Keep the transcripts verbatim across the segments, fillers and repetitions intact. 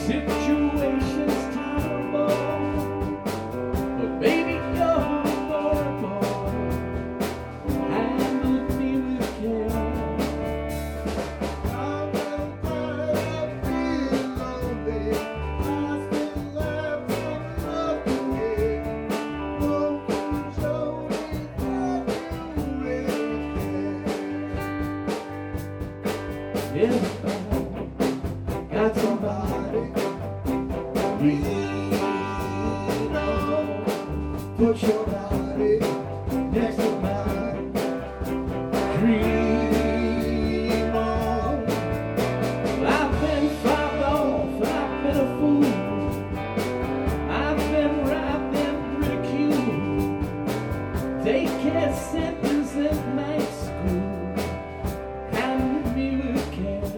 Situation's terrible, but baby, you're vulnerable. Handle me with care. I'm tired of being lonely. I still have some love to give. Won't you show me that you really care? Everybody got somebody. Lean on, put your body next to mine. Dream on. I've been fobbed off, I've been a fool. I've been wrapped in ridicule. Daycare centers and night school. Handle me with care.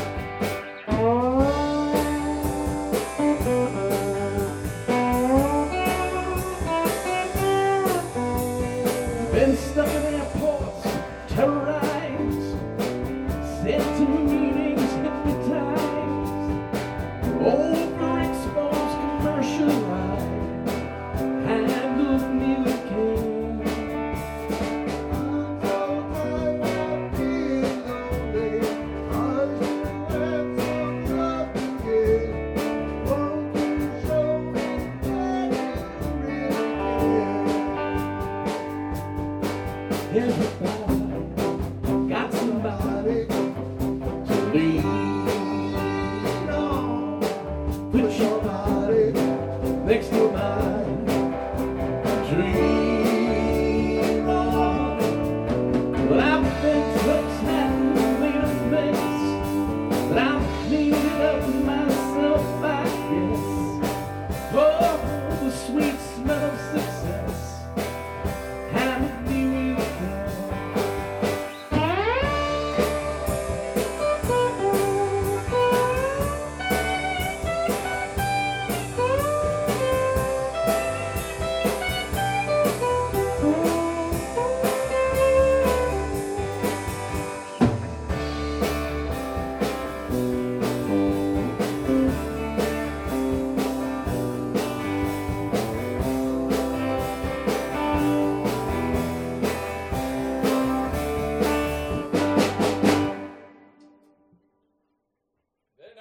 Been stuck in airports, terrorized, sent to meetings, hypnotized, overexposed, commercialized. Handle me with care. I'm so tired of being lonely. I still have some love to give. Won't you show me that you really care? Everybody got somebody to lean on. Put your